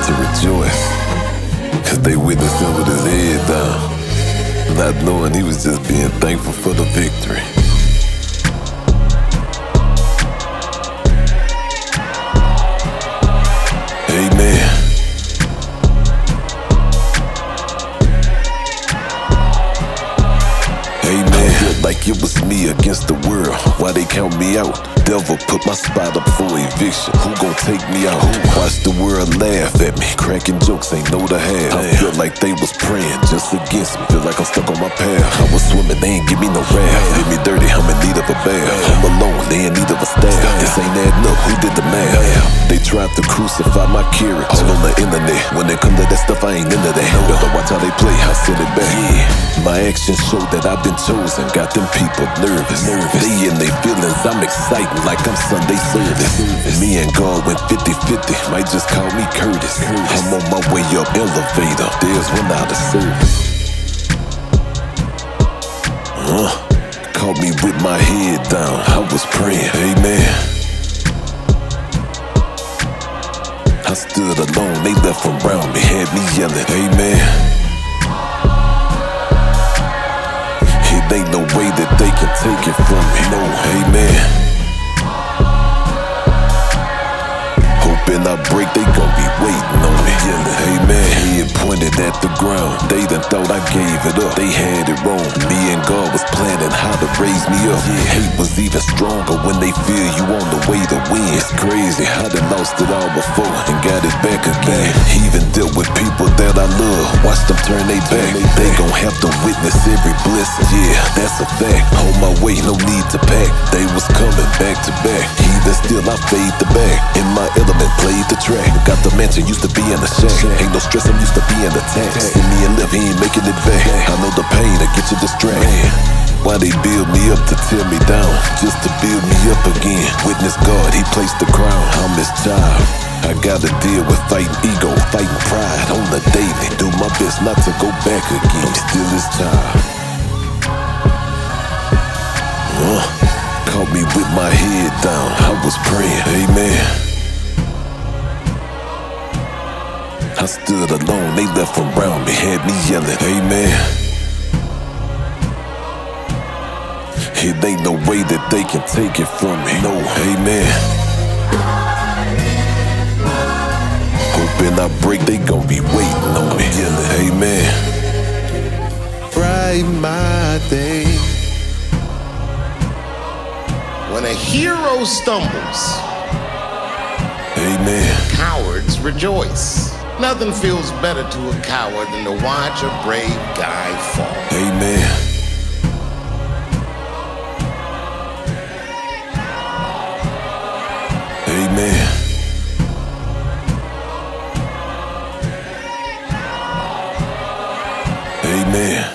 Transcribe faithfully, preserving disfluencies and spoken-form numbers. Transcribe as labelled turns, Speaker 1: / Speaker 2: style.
Speaker 1: to rejoice, cause they witnessed him with his head down, not knowing he was just being thankful for the victory. Amen. Amen. I felt like it was me against the world. Why they count me out? Devil put my spot up for eviction. Who gon' take me out? Watch the world laugh at me. Cracking jokes ain't no to have. I feel like they was praying just against me. Feel like I'm stuck on my path. I was swimming, they ain't give me no raft. Did me dirty, I'm in need of a bath. I'm alone, they in need of a staff. This ain't adding up, who did the math? They tried to crucify my character all on the internet. When it come to that stuff, I ain't into that. Better watch how they play, I send it back. Yeah. My actions show that I've been chosen. Got them people nervous. nervous. They in their feelings, I'm excited like I'm Sunday service. service. Me and God went fifty fifty, might just call me Curtis. Curtis. I'm on my way up elevator, there's one out of service. Uh, caught me with my head down, I was praying, amen. I stood alone, they left around me, had me yelling, amen. It ain't no way that they can take it from me, no, amen. Hoping I break, they gon' be waiting on me, yelling, amen. Head pointed at the ground, they done thought I gave it up. They had it wrong, me and God was planning how to raise me up. Yeah. Hate was even stronger when they feel you on the way to win. It's crazy how they lost it all before and got it back again. Even dealt with people that I love, watch them turn they back. They gon' have to witness every blessing, yeah, that's a fact. On my way, no need to pack. They was coming back to back. Even still, I fade the back. In my element, played the track. Got the mansion, used to be in the shack. Ain't no stress, I'm used to being attacked. See me and live, he ain't making it back. I know the pain that get you distracted. Why they build me up to tear me down, just to build me up again. Witness God, he placed the crown, I'm his child. I gotta deal with fighting ego, fighting pride on the daily. Do my best not to go back again, I'm still his child. uh, Caught me with my head down, I was praying, amen. I stood alone, they left around me, had me yelling, amen. It ain't no way that they can take it from me, no, amen. Hoping I break, they gon' be waiting on me, yelling, amen.
Speaker 2: Bright my day.
Speaker 3: When a hero stumbles,
Speaker 1: amen.
Speaker 3: Cowards rejoice. Nothing feels better to a coward than to watch a brave guy fall.
Speaker 1: Amen. Amen. Amen.